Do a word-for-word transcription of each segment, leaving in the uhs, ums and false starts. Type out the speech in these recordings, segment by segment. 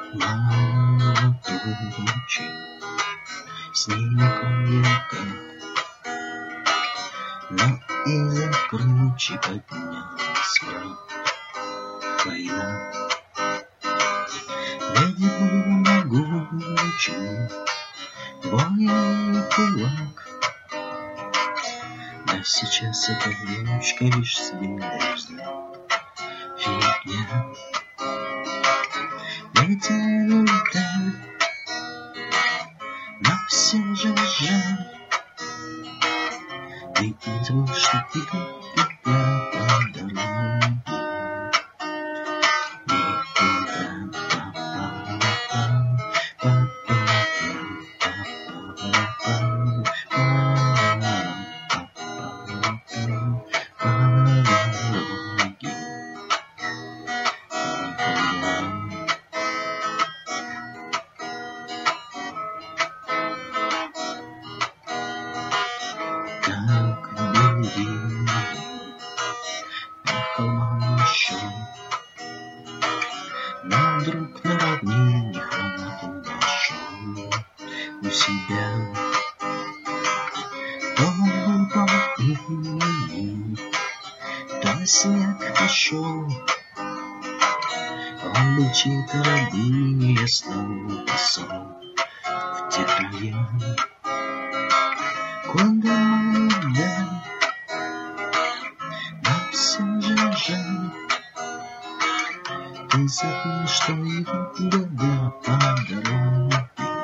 Мало тучи, снег уехал, но из-за кручи поднялась враг. Война, ведь был могучий воин кулак, а сейчас эта внучка лишь смеется. Фигня, ведь не летает, но все же жаль. Ведь не забыл, что ты тебя по дороге как береги по холмам еще, но вдруг на равнине хромату нашел у себя. То глубокий, то снег пошел, он был чьей-то рабыней, я снова посол в те края, куда мы идем, но все же жаль. Ты забыл, что идут года по дороге.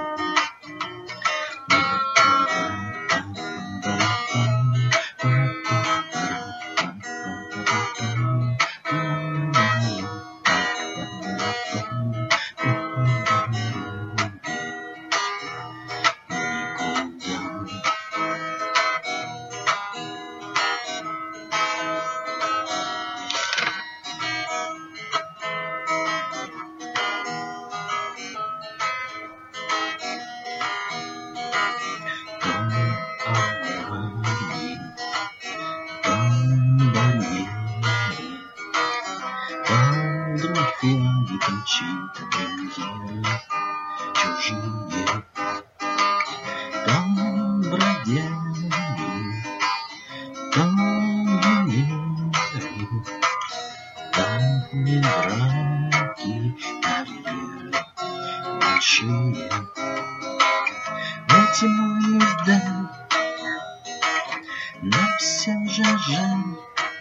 Флаги кончита, премьеры чужие, там бродяги, там венеры, там не браки, карьеры большие. Эти мои да, но все же жаль.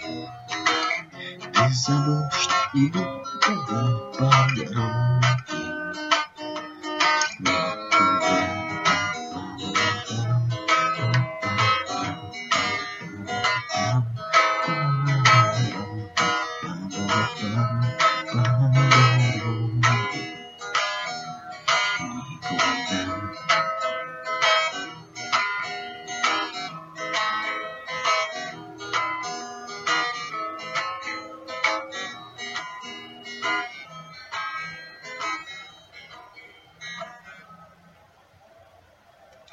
Ты забыл, что идут года по дороге.